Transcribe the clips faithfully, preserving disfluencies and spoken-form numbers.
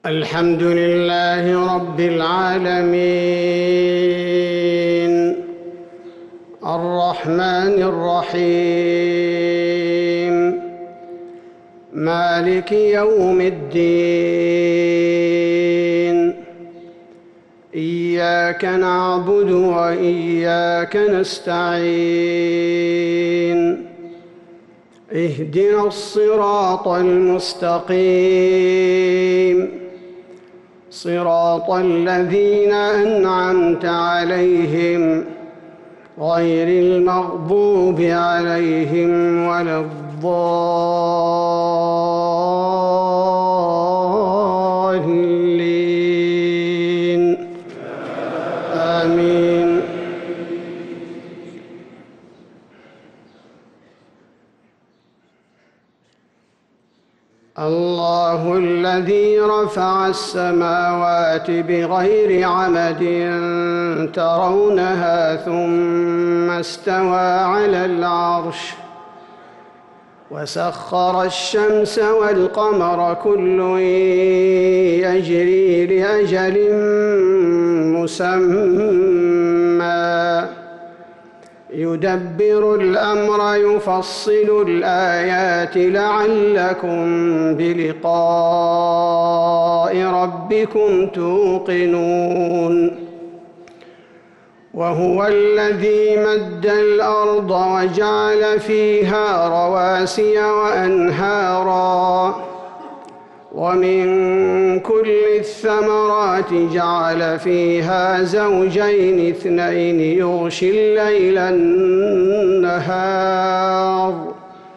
الحمد لله رب العالمين الرحمن الرحيم مالك يوم الدين إياك نعبد وإياك نستعين اهدنا الصراط المستقيم صراط الذين أنعمت عليهم غير المغضوب عليهم ولا الضالين آمين. الله الذي رفع السماوات بغير عمد ترونها ثم استوى على العرش وسخر الشمس والقمر كل يجري لأجل مسمى يدبر الأمر يفصل الآيات لعلكم بلقاء ربكم توقنون. وهو الذي مد الأرض وجعل فيها رواسي وأنهارا ومن كل الثمرات جعل فيها زوجين اثنين يغشي الليل النهار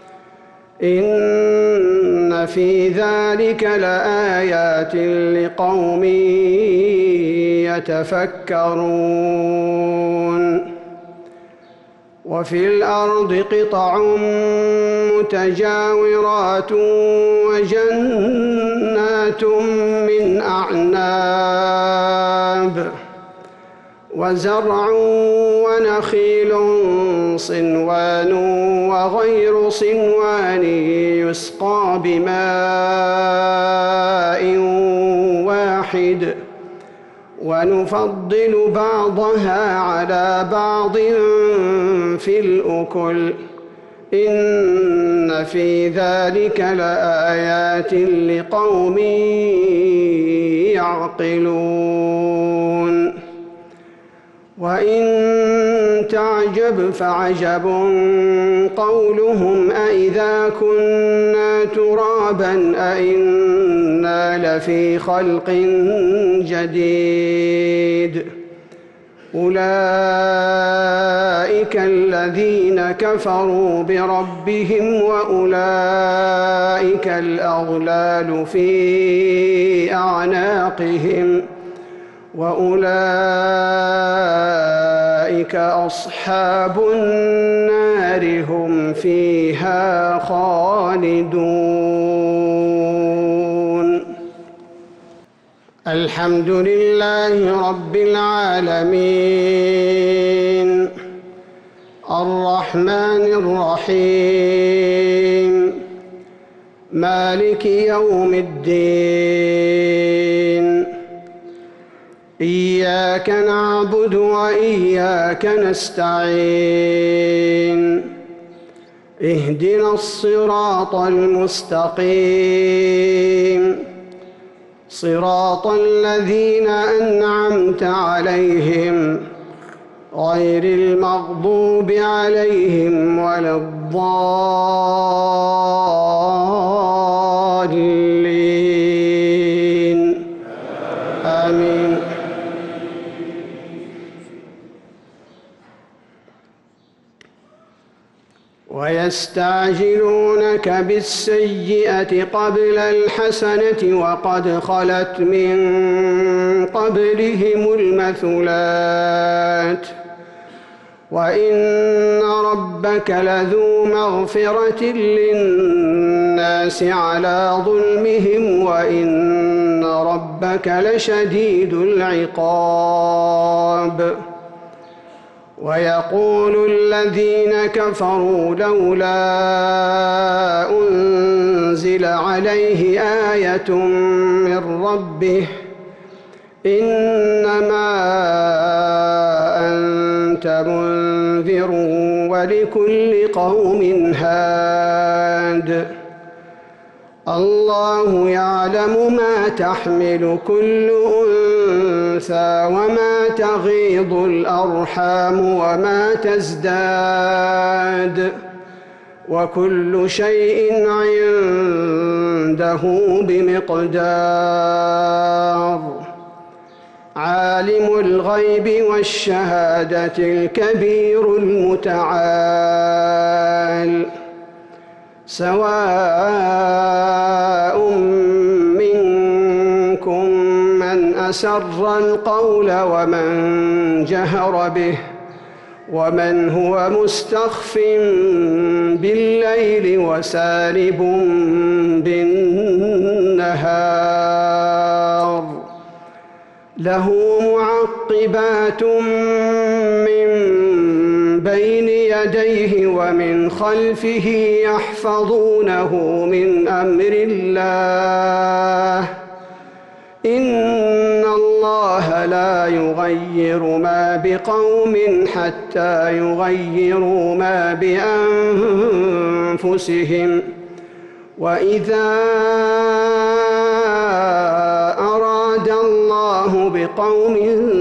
إن في ذلك لآيات لقوم يتفكرون. وفي الأرض قطع متجاورات وجنات من أعناب وزرع ونخيل صنوان وغير صنوان يسقى بماء واحد ونفضل بعضها على بعض في الأكل إن في ذلك لآيات لقوم يعقلون. وإن تعجب فعجب قولهم أإذا كنا ترابا أإنا لفي خلق جديد أولئك الذين كفروا بربهم وأولئك الأغلال في أعناقهم وأولئك أصحاب النار هم فيها خالدون. الحمد لله رب العالمين الرحمن الرحيم مالك يوم الدين إياك نعبد وإياك نستعين اهدنا الصراط المستقيم صراط الذين أنعمت عليهم غير المغضوب عليهم ولا الضالين آمين. ويستعجلونك بالسيئة قبل الحسنة وقد خلت من قبلهم المثلات وإن ربك لذو مغفرة للناس على ظلمهم وإن ربك لشديد العقاب. ويقول الذين كفروا لولا أنزل أنزل عليه آية من ربه إنما أنت منذر ولكل قوم هاد الله يعلم ما تحمل كل أنثى وما تغيض الأرحام وما تزداد وكل شيء عنده بمقدار عالم الغيب والشهادة الكبير المتعال سواء منكم من أسر القول ومن جهر به ومن هو مستخف بالليل وسارب بالنهار له معقبات من بين يديه ومن خلفه يحفظونه من أمر الله إن الله لا يغير ما بقوم حتى يغيروا ما بأنفسهم وإذا أراد الله بقوم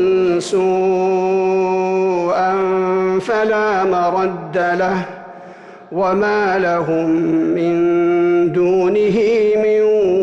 سوءا فلا مرد له وما لهم من دونه من